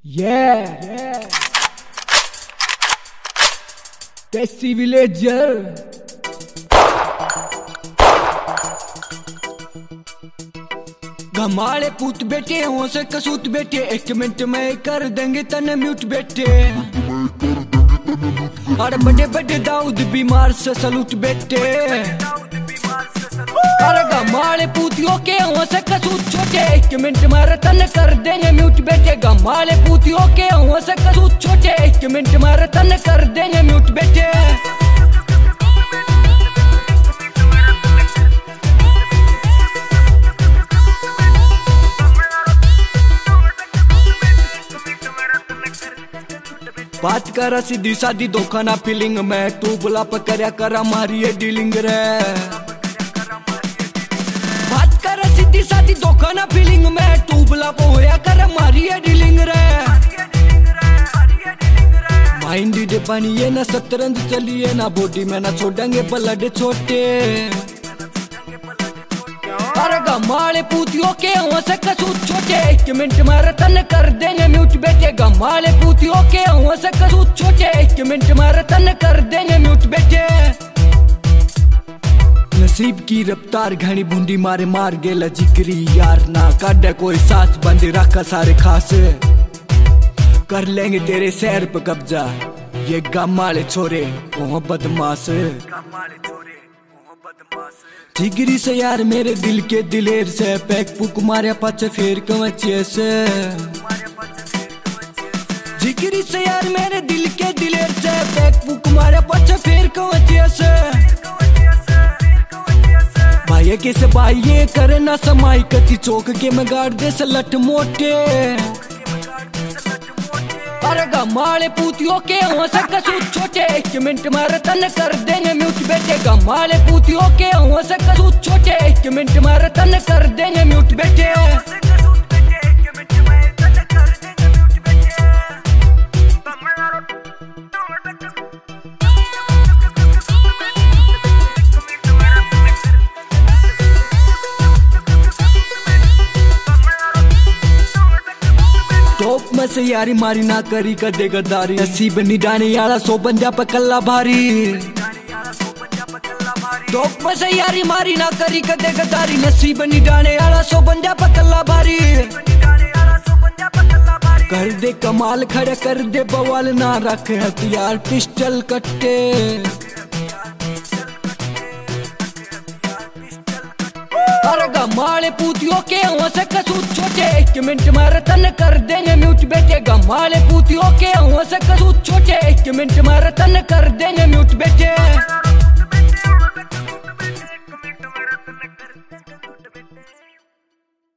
Yeah. Tasty villager. घमाड़े पूत बेटे हो से कसूत बेटे, 1 मिनट में कर देंगे तने म्यूट बेटे। अरे बड़े बड़े दाऊद बीमार से सलूट बेटे। अरे घमाड़े पूतियों के हो से कसूत छोटे, 1 मिनट में तने कर देंगे म्यूट बेटे। घमाड़े पूतियों के हो से कसूत छोटे, 1 मिनट में तने कर देंगे म्यूट बेटे। बात करा सीधी सादी धोखा ना फीलिंग में, तू बुला पकड़या करा मारी है डीलिंग रे। बात करा सीधी सादी धोखा ना फीलिंग में, तू बुला होया कर मारी है डीलिंग रे। माइंड दे पानी ये ना शतरंज चलिए ना, बॉडी में ना छोड़ेंगे ब्लड छोटे। अरे घमाड़े पूतियों के हो से कसूत छोटे, 1 मिनट में तन कर देंगे म्यूट बेटे। घमाड़े पूतियों के हो से कसूत छोटे, 1 मिनट में तन कर देंगे म्यूट बेटे। नसीब की रफ्तार घनी बूंदी मारे मार गेला जिगरी यार ना, काटे कोई सांस बंदी रखा सारे खास। कर लेंगे तेरे शहर पे कब्जा ये घमाड़े छोरे वो बदमाश। जिगरी से यार मेरे दिल के दिलेर से, पैक पुक मारे पाचे फेर कवचे से। जिगरी से यार मेरे दिल के दिलेर से, पैक पुक मारे पाचे फेर कवचे से। भाई कैसे भाई ये करे ना समाई कति चौक के में गाड़ दे से लट मोटे। अरे घमाड़े पूतियों के हो से कसूत छोटे, 1 मिनट में तन कर देंगे म्यूट बेटे। घमाड़े पूतियों के हो से कसूत छोटे, 1 मिनट में तन कर देंगे म्यूट बेटे। टॉप में से यारी मारी ना करी कदे गद्दारी, नसीब निडाने यारा 100 बंजा पे कल्ला भारी। टॉप में से यारी मारी ना करी कदे गद्दारी, नसीब निडाने यारा 100 बंजा पे कल्ला भारी। कर दे कमाल खड़े कर दे बवाल, ना रखे हथियार पिस्टल कट्टे। अरे घमाड़े पूतियों के हो से कसूत छोटे, 1 मिनट में तन कर देंगे म्यूट बेटे। घमाड़े पूतियों के हो से कसूत छोटे, 1 मिनट में तन कर देंगे म्यूट बेटे।